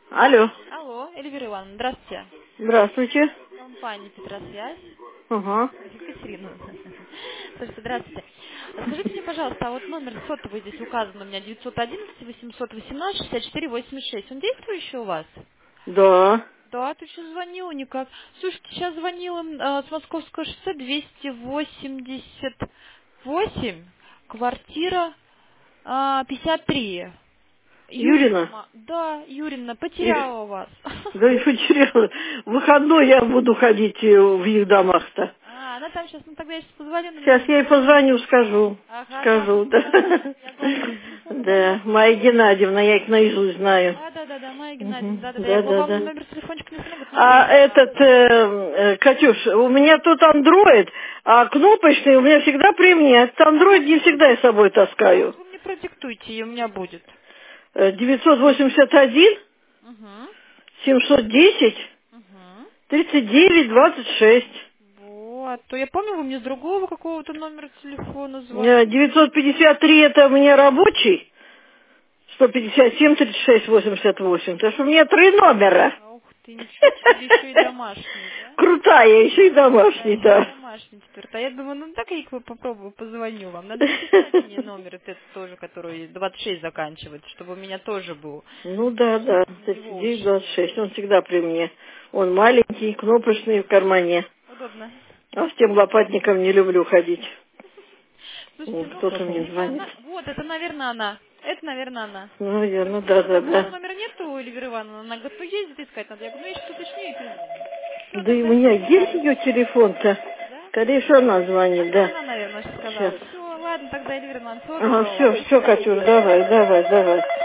Алло. Алло, Эльвира Ивановна, здравствуйте. Здравствуйте. Компания Петросвязь. Ага. Екатерина. Слушайте, здравствуйте. Скажите мне, пожалуйста, а вот номер сотовый здесь указан у меня 911-818-64-86. Он действующий у вас? Да. Да, ты сейчас звонила никак. Слушайте, сейчас звонила с Московского шоссе 288, квартира 53. Юрина? Юрина, да, Юрина, И- потеряла вас. Да и потеряла. В выходной я буду ходить в их домах-то. Она там сейчас, ну тогда я сейчас позвоню, но Сейчас меня... я ей позвоню, скажу. Ага, Скажу, да, да. я главный телефон забыла. Да. Майя Геннадьевна, я их наизусть знаю. Да, Майя Геннадьевна, Мгм. да. Я Да, вам да. номер телефончика не говорит, А Мария. этот, Катюш, у меня тут андроид, а кнопочный у меня всегда при мне. Этот андроид не всегда я с собой А вот таскаю. вы мне продиктуйте, и у меня будет. 981 Угу, 710 угу. 3926. Вот, то я помню, вы мне с другого какого-то номера телефона звонили. 953 это у меня рабочий, 157 36 88. Так что у меня 3 номера. Ух ты, ничего себе, еще и домашний, да? Крутая, еще и Да, домашний, еще и да. домашний теперь. А я думаю, ну так я их попробую, позвоню вам. Надо записать мне номер этот тоже, который 26 заканчивается, чтобы у меня тоже был. Ну да, да, Его 39 учту. 26, он всегда при мне. Он маленький, кнопочный в кармане. Удобно. А с тем лопатником не люблю ходить. Слушайте, Вот ну, кто-то мне либо звонит. она... Вот, это, наверное, она. Это, наверное, она. Ну, наверное, Мне да, уже да, другого да. номера нету у Эльвиры Ивановны. Она говорит, ну ездит искать надо. Я говорю, ну я сейчас уточню и перезвоню. Все, Да и у тогда меня есть считаю. ее телефон-то. Да? Скорее всего, она звонит, Она, да. она, наверное, сейчас сказала. Сейчас. Все, ладно, тогда, Эльвира Ивановна, всего Ага, доброго вам. все, До все, свидания. Катюш, давай, давай, давай.